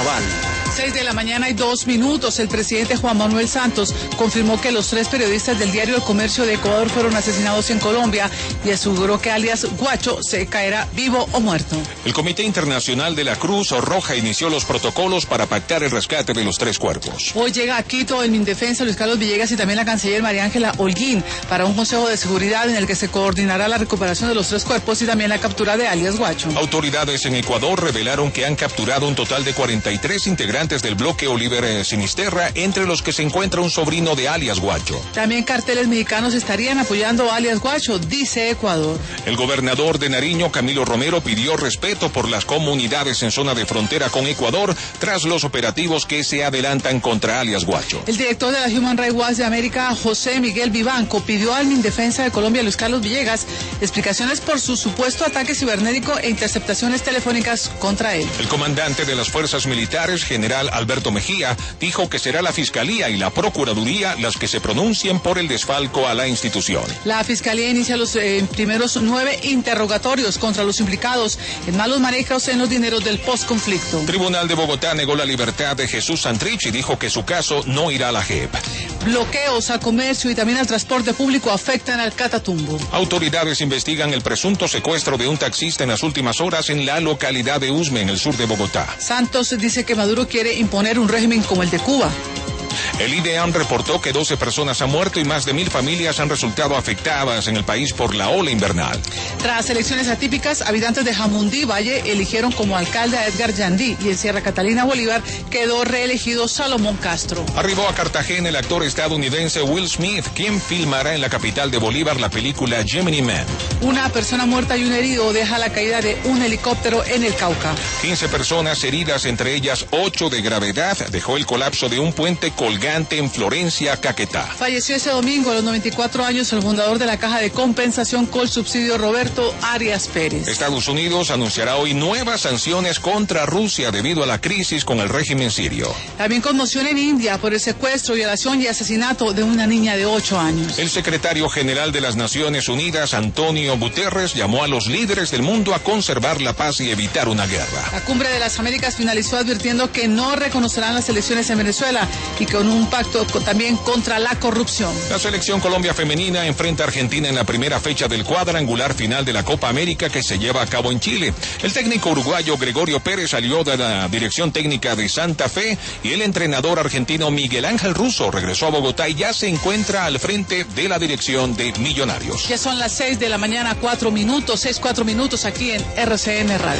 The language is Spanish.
Aval. 6:02 a.m. El presidente Juan Manuel Santos confirmó que los 3 periodistas del diario El Comercio de Ecuador fueron asesinados en Colombia y aseguró que alias Guacho se caerá vivo o muerto. El Comité Internacional de la Cruz Roja inició los protocolos para pactar el rescate de los 3 cuerpos. Hoy llega a Quito el Mindefensa Luis Carlos Villegas y también la canciller María Ángela Holguín para un consejo de seguridad en el que se coordinará la recuperación de los 3 cuerpos y también la captura de alias Guacho. Autoridades en Ecuador revelaron que han capturado un total de 43 integrantes del bloque Oliver Sinisterra, entre los que se encuentra un sobrino de alias Guacho. También carteles mexicanos estarían apoyando a alias Guacho, dice Ecuador. El gobernador de Nariño, Camilo Romero, pidió respeto por las comunidades en zona de frontera con Ecuador tras los operativos que se adelantan contra alias Guacho. El director de la Human Rights Watch de América, José Miguel Vivanco, pidió al Mindefensa de Colombia, Luis Carlos Villegas, explicaciones por su supuesto ataque cibernético e interceptaciones telefónicas contra él. El comandante de las fuerzas militares, general Alberto Mejía, dijo que será la Fiscalía y la Procuraduría las que se pronuncien por el desfalco a la institución. La Fiscalía inicia los primeros 9 interrogatorios contra los implicados en malos manejos en los dineros del postconflicto. Tribunal de Bogotá negó la libertad de Jesús Santrich y dijo que su caso no irá a la JEP. Bloqueos al comercio y también al transporte público afectan al Catatumbo. Autoridades investigan el presunto secuestro de un taxista en las últimas horas en la localidad de Usme, en el sur de Bogotá. Santos dice que Maduro quiere imponer un régimen como el de Cuba. El IDEAM reportó que 12 personas han muerto y más de 1.000 familias han resultado afectadas en el país por la ola invernal. Tras elecciones atípicas, habitantes de Jamundí Valle eligieron como alcalde a Edgar Yandí y en Sierra Catalina Bolívar quedó reelegido Salomón Castro. Arribó a Cartagena el actor estadounidense Will Smith, quien filmará en la capital de Bolívar la película Gemini Man. Una persona muerta y un herido deja la caída de un helicóptero en el Cauca. 15 personas heridas, entre ellas 8 de gravedad, dejó el colapso de un puente colgante en Florencia, Caquetá. Falleció ese domingo a los 94 años el fundador de la Caja de Compensación Colsubsidio, Roberto Arias Pérez. Estados Unidos anunciará hoy nuevas sanciones contra Rusia debido a la crisis con el régimen sirio. También conmoción en India por el secuestro, violación y asesinato de una niña de 8 años. El secretario general de las Naciones Unidas, Antonio Guterres, llamó a los líderes del mundo a conservar la paz y evitar una guerra. La Cumbre de las Américas finalizó advirtiendo que no reconocerán las elecciones en Venezuela y con un pacto también contra la corrupción. La selección Colombia femenina enfrenta a Argentina en la primera fecha del cuadrangular final de la Copa América que se lleva a cabo en Chile. El técnico uruguayo Gregorio Pérez salió de la dirección técnica de Santa Fe y el entrenador argentino Miguel Ángel Russo regresó a Bogotá y ya se encuentra al frente de la dirección de Millonarios. Ya son las 6:04 a.m, 6:04 aquí en RCN Radio.